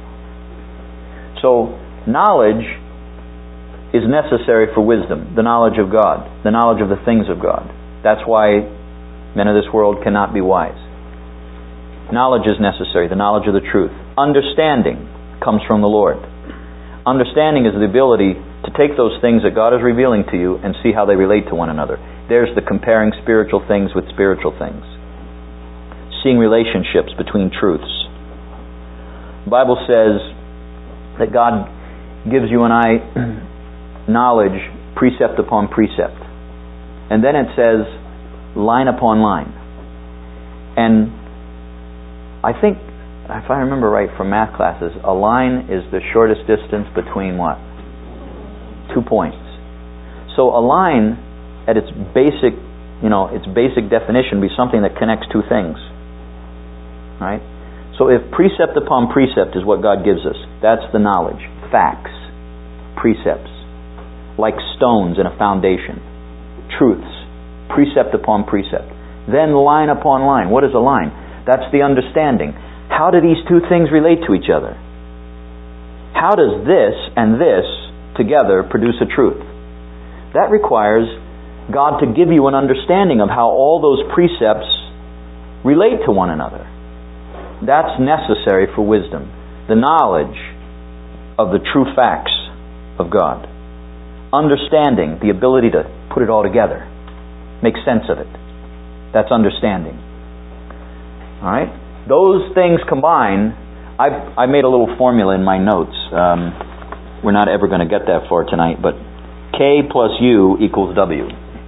So, knowledge is necessary for wisdom, the knowledge of God, the knowledge of the things of God. That's why men of this world cannot be wise. Knowledge is necessary, the knowledge of the truth. Understanding comes from the Lord. Understanding is the ability to take those things that God is revealing to you and see how they relate to one another. There's the comparing spiritual things with spiritual things. Seeing relationships between truths. The Bible says that God gives you and I knowledge, precept upon precept. And then it says line upon line. And I think, if I remember right from math classes, a line is the shortest distance between what? 2 points. So a line, at its basic, its basic definition, would be something that connects two things. Right? So if precept upon precept is what God gives us, that's the knowledge. Facts. Precepts. Like stones in a foundation. Truths. Precept upon precept. Then line upon line. What is a line? That's the understanding. How do these two things relate to each other? How does this and this together produce a truth? That requires God to give you an understanding of how all those precepts relate to one another. That's necessary for wisdom. The knowledge of the true facts of God. Understanding, the ability to put it all together. Make sense of it. That's understanding. Alright? Those things combine. I made a little formula in my notes. We're not ever going to get that far tonight, but K plus U equals W.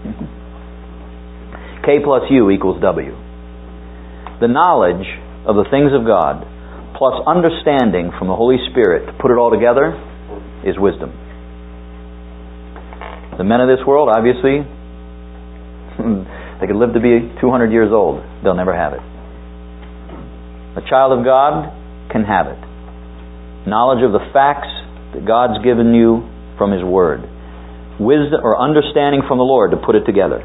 K plus U equals W. The knowledge of the things of God plus understanding from the Holy Spirit to put it all together is wisdom. The men of this world, obviously, they could live to be 200 years old. They'll never have it. A child of God can have it. Knowledge of the facts that God's given you from His Word. Wisdom or understanding from the Lord to put it together.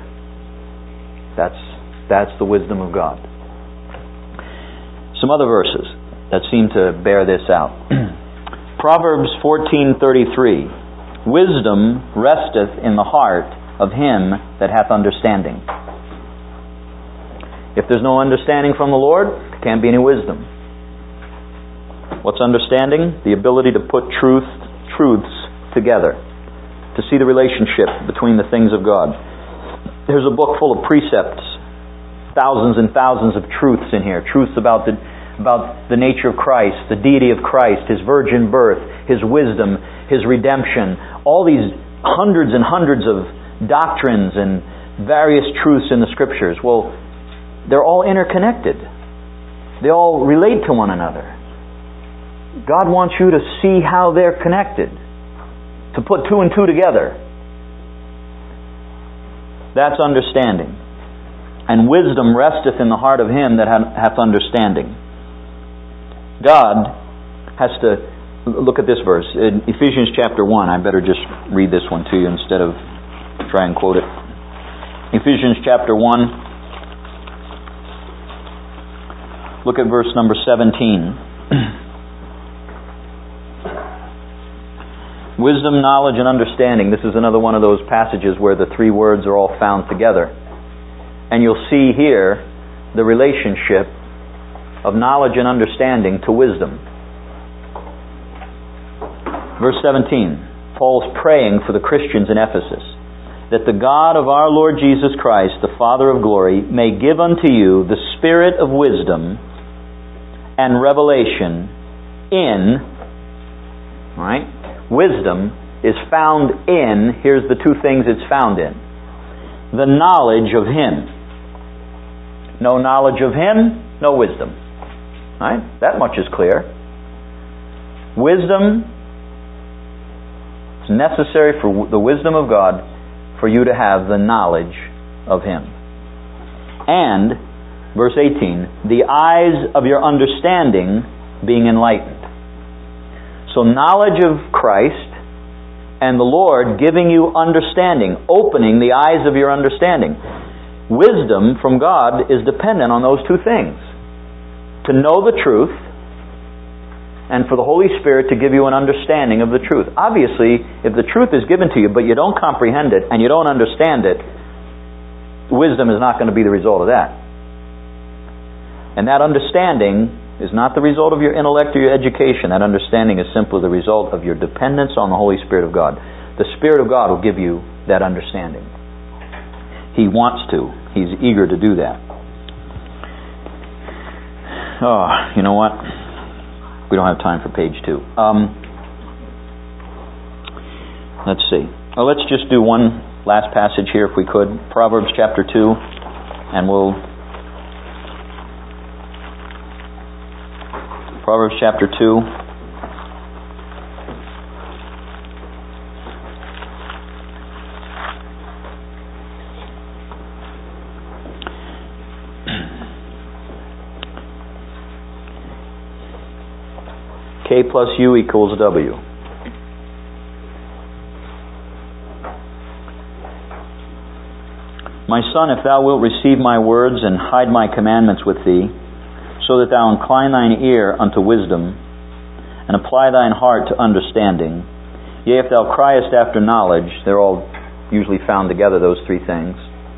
That's the wisdom of God. Some other verses that seem to bear this out. Proverbs 14:33. Wisdom resteth in the heart of him that hath understanding. If there's no understanding from the Lord, there can't be any wisdom. What's understanding? The ability to put truths together. To see the relationship between the things of God. There's a book full of precepts. Thousands and thousands of truths in here. Truths about the nature of Christ, the deity of Christ, His virgin birth, His wisdom, His redemption. All these hundreds and hundreds of doctrines and various truths in the Scriptures. Well, they're all interconnected. They all relate to one another. God wants you to see how they're connected. To put two and two together. That's understanding. And wisdom resteth in the heart of him that hath understanding. God has to... Look at this verse. In Ephesians chapter 1, I better just read this one to you instead of try and quote it. Ephesians chapter 1. Look at verse number 17. Wisdom, knowledge, and understanding. This is another one of those passages where the three words are all found together. And you'll see here the relationship of knowledge and understanding to wisdom. Verse 17. Paul's praying for the Christians in Ephesus. That the God of our Lord Jesus Christ, the Father of glory, may give unto you the spirit of wisdom and revelation in... Right? Wisdom is found in, here's the two things it's found in. The knowledge of Him. no knowledge of Him, no wisdom. Right? That much is clear. Wisdom is necessary for the wisdom of God for you to have the knowledge of Him. And, verse 18, the eyes of your understanding being enlightened. So knowledge of Christ and the Lord giving you understanding, opening the eyes of your understanding. Wisdom from God is dependent on those two things. To know the truth, and for the Holy Spirit to give you an understanding of the truth. Obviously, if the truth is given to you, but you don't comprehend it, and you don't understand it, wisdom is not going to be the result of that. And that understanding is not the result of your intellect or your education. That understanding is simply the result of your dependence on the Holy Spirit of God. The Spirit of God will give you that understanding. He wants to. He's eager to do that. Oh, you know what? We don't have time for page 2. Let's see. Well, let's just do one last passage here if we could. Proverbs chapter 2. And we'll... Proverbs chapter 2. K plus U equals W. My son, if thou wilt receive my words and hide my commandments with thee, so that thou incline thine ear unto wisdom, and apply thine heart to understanding, yea, if thou criest after knowledge, they're all usually found together, those three things,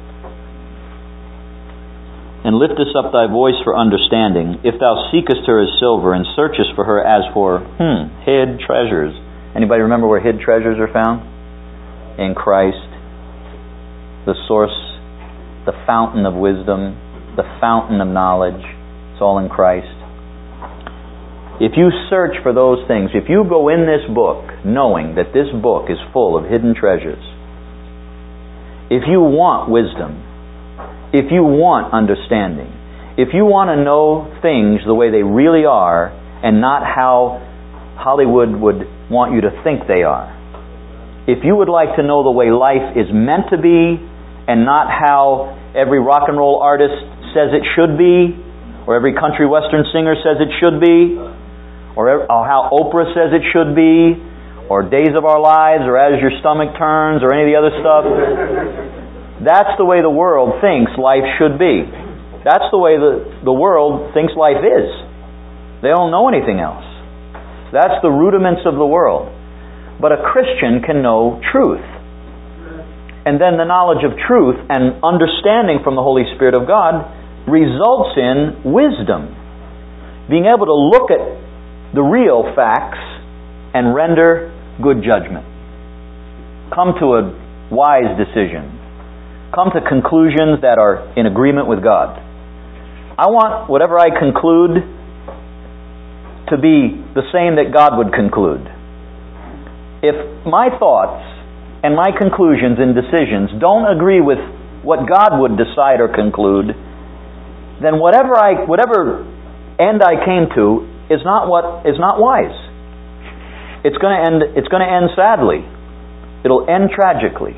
and liftest up thy voice for understanding, if thou seekest her as silver, and searchest for her as for hid treasures. Anybody remember where hid treasures are found? In Christ. The source, the fountain of wisdom, the fountain of knowledge. It's all in Christ. If you search for those things, if you go in this book knowing that this book is full of hidden treasures, if you want wisdom, if you want understanding, if you want to know things the way they really are and not how Hollywood would want you to think they are, if you would like to know the way life is meant to be and not how every rock and roll artist says it should be, or every country western singer says it should be, or how Oprah says it should be, or Days of Our Lives, or As Your Stomach Turns, or any of the other stuff, that's the way the world thinks life should be. That's the way the world thinks life is. They don't know anything else. That's the rudiments of the world. But a Christian can know truth. And then the knowledge of truth and understanding from the Holy Spirit of God results in wisdom. Being able to look at the real facts and render good judgment. Come to a wise decision. Come to conclusions that are in agreement with God. I want whatever I conclude to be the same that God would conclude. If my thoughts and my conclusions and decisions don't agree with what God would decide or conclude, then whatever end I came to is not wise. It's going to end sadly. It'll end tragically.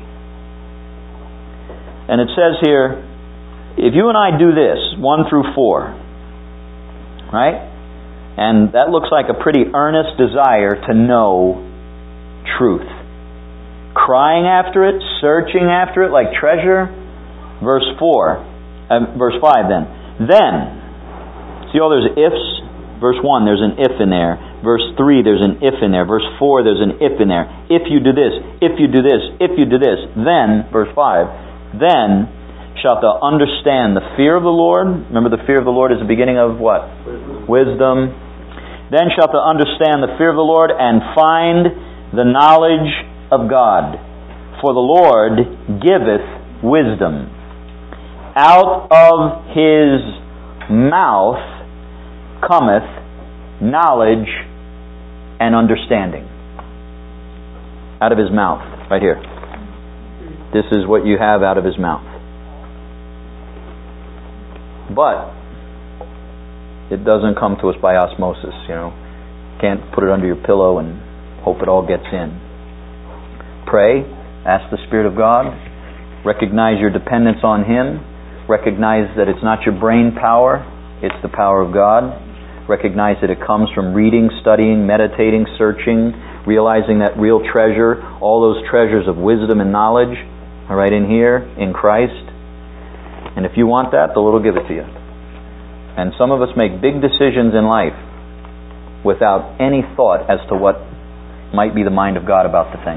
And it says here, if you and I do this, 1 through 4, right? And that looks like a pretty earnest desire to know truth. Crying after it, searching after it like treasure. Verse 5 then. Then, see all there's ifs? Verse 1, there's an if in there. Verse 3, there's an if in there. Verse 4, there's an if in there. If you do this, if you do this, if you do this, then, verse 5, then shalt thou understand the fear of the Lord. Remember, the fear of the Lord is the beginning of what? Wisdom. Then shalt thou understand the fear of the Lord and find the knowledge of God. For the Lord giveth wisdom. Out of His mouth cometh knowledge and understanding. Out of His mouth, right here. This is what you have out of His mouth. But it doesn't come to us by osmosis, Can't put it under your pillow and hope it all gets in. Pray, ask the Spirit of God, recognize your dependence on Him, recognize that it's not your brain power, it's the power of God. Recognize that it comes from reading, studying, meditating, searching, realizing that real treasure, all those treasures of wisdom and knowledge are right in here, in Christ. And if you want that, the Lord will give it to you. And some of us make big decisions in life without any thought as to what might be the mind of God about the thing.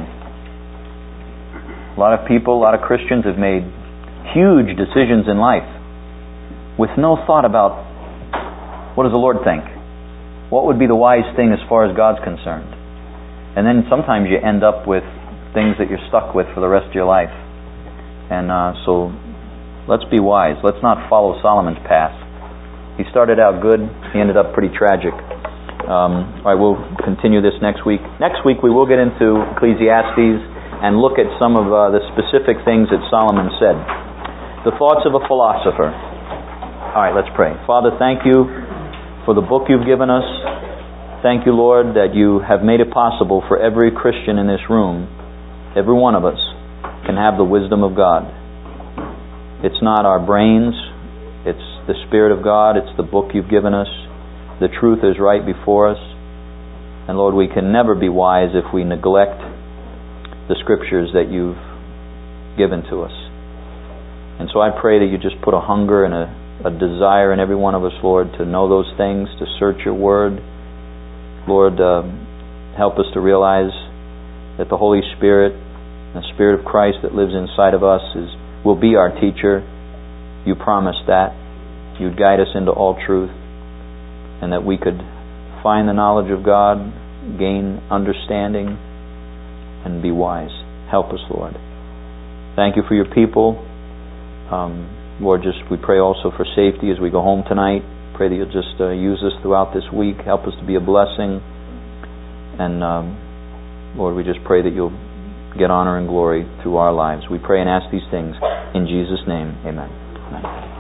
A lot of people, a lot of Christians have made huge decisions in life with no thought about what does the Lord think? What would be the wise thing as far as God's concerned? And then sometimes you end up with things that you're stuck with for the rest of your life. And so let's be wise. Let's not follow Solomon's path. He started out good. He ended up pretty tragic. All right, we'll continue this next week. Next week we will get into Ecclesiastes and look at some of the specific things that Solomon said. The thoughts of a philosopher. All right, let's pray. Father, thank you for the book you've given us. Thank you, Lord, that you have made it possible for every Christian in this room, every one of us, can have the wisdom of God. It's not our brains, it's the Spirit of God, it's the book you've given us. The truth is right before us. And Lord, we can never be wise if we neglect the Scriptures that you've given to us. And so I pray that you just put a hunger and a desire in every one of us, Lord, to know those things, to search your Word. Lord, help us to realize that the Holy Spirit, the Spirit of Christ that lives inside of us will be our teacher. You promised that. You'd guide us into all truth, and that we could find the knowledge of God, gain understanding, and be wise. Help us, Lord. Thank you for your people. Lord, we pray also for safety as we go home tonight. Pray that you'll just use us throughout this week. Help us to be a blessing. And Lord, we just pray that you'll get honor and glory through our lives. We pray and ask these things in Jesus' name. Amen. Amen.